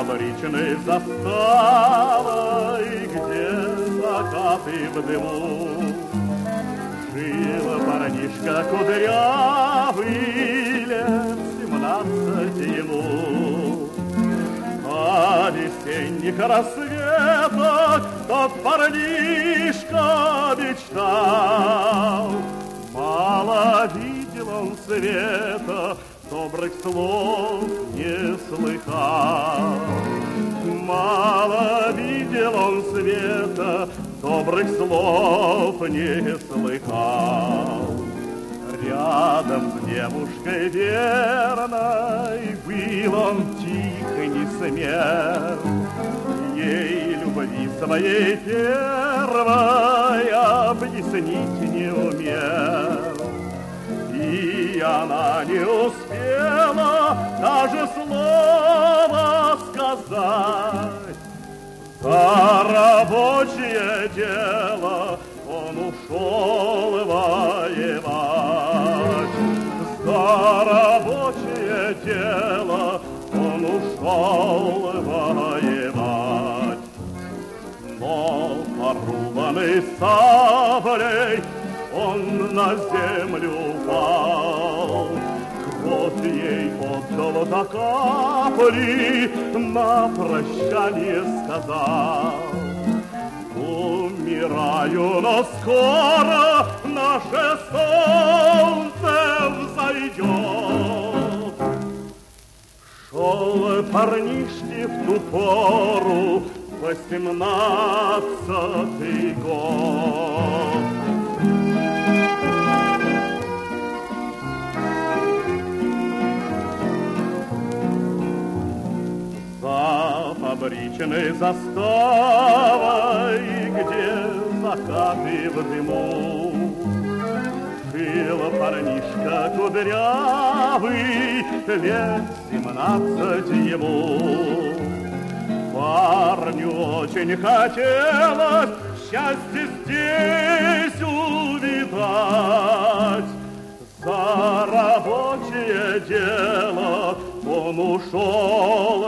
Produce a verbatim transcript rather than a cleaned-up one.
фабричной заставой, где закаты в дыму, жил парнишка кудрявый, лет семнадцать ему. А весенних рассветах тот парнишка мечтал. Мало видел он света, добрых слов не слыхал. Мало видел он света, добрых слов не слыхал. Рядом с девушкой верной был он тих и не смел, ей любви своей первой объяснить не умел. И она не успела даже слова сказать. За рабочее дело он ушел воевать. За рабочее дело он ушел воевать. Но порубанный саблей он на землю упал. Кровь ей отдал до капли, на прощание сказал: умираю, но скоро наше солнце взойдет. Шел парнишке в ту пору восемнадцатый год. За фабричной заставой, где закаты в дыму, жил парнишка кудрявый, лет семнадцать ему. Парню очень хотелось счастье здесь увидать. За рабочее дело он ушел